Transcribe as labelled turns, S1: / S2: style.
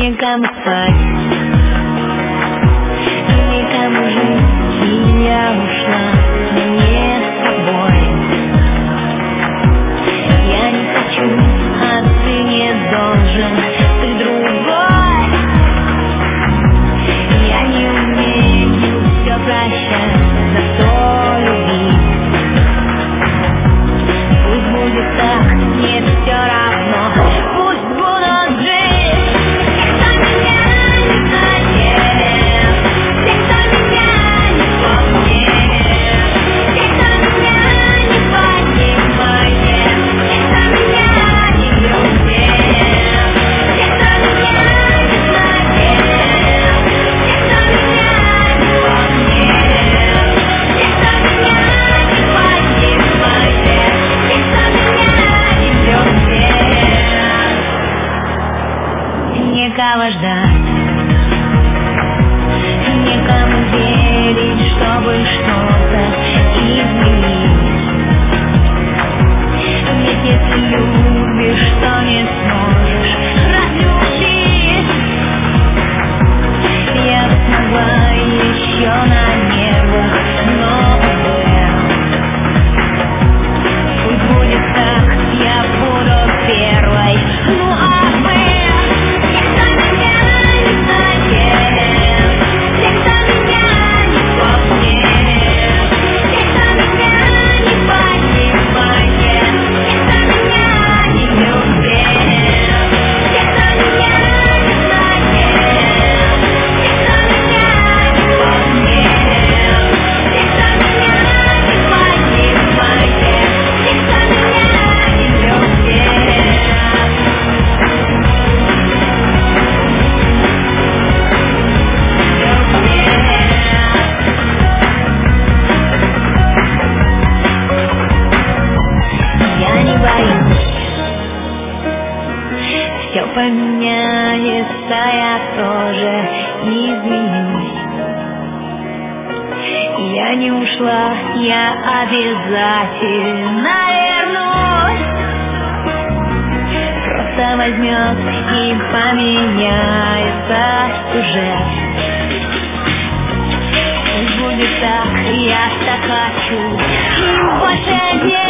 S1: Никому спать, никому жить, и я ушла, но не с тобой. Я не хочу, а ты не должен, ты другой. Я не умею все прощать, зато любить. Пусть будет так, мне все равно, пусть буду жить. Некого ждать, некому верить, чтобы что-то изменить. Ведь если любишь, то не сможешь разлюбить. Я бы смогла еще на небо, но пусть будет так, я буду первой. Ну а вы? Все поменяется, я тоже изменюсь. Я не ушла, я обязательно вернусь. Просто возьмет и поменяется сюжет. Пусть будет так, я так хочу, и больше нет.